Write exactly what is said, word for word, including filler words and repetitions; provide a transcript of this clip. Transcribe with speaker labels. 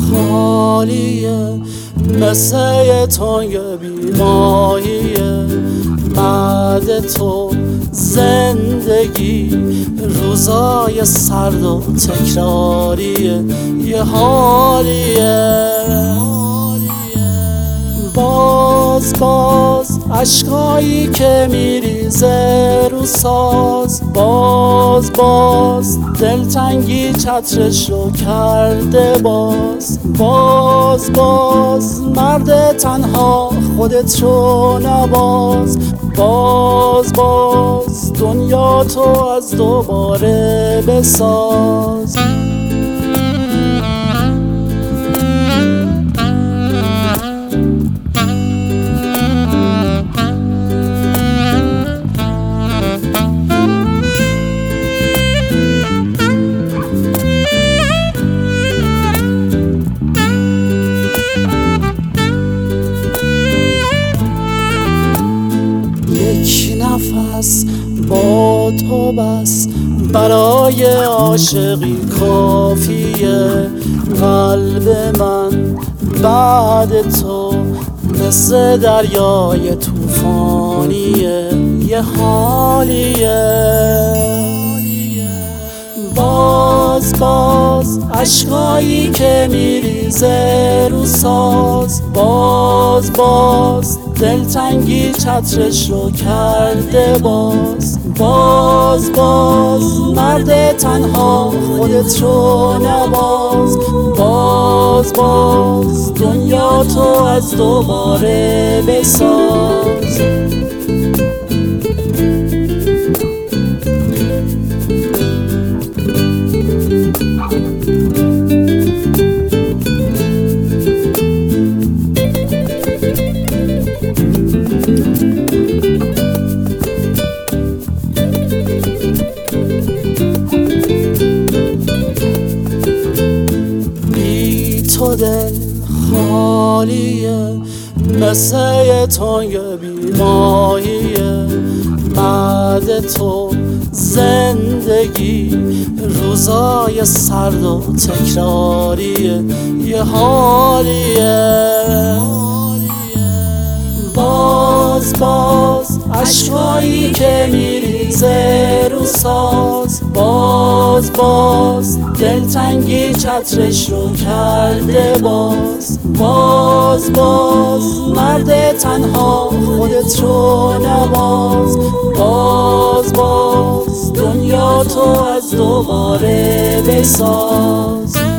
Speaker 1: خالیه، مثل یه تنگ بیماهیه. بعد تو زندگی روزای سرد و تکراریه، یه حالیه. باز باز عشقایی که میریزه رو ساز، باز باز دلتنگی چترشو کرده باز. باز باز مرد تنها خودت رو نباز. باز باز دنیا تو از دوباره بساز. یک نفس با تو بس برای عاشقی کافیه. قلب من بعد تو مثل دریای طوفانیه، یه حالیه. باز باز عشقایی که میریزه رو ساز، باز باز دلتنگی چترش رو کرده باز. باز باز مرد تنها خودت رو نباز. باز باز دنیا تو از دوباره بساز. تو دل خالیه، مثل یه تنگ بیماهیه. بعد تو زندگی روزای سرد و تکراریه، یه حالیه. باز باز عشقایی که میریزه رو ساز، باز باز دلتنگی چترش رو کرده باز. باز باز مرد تنها خودت رو نباز. باز باز دنیا تو از دوباره بساز.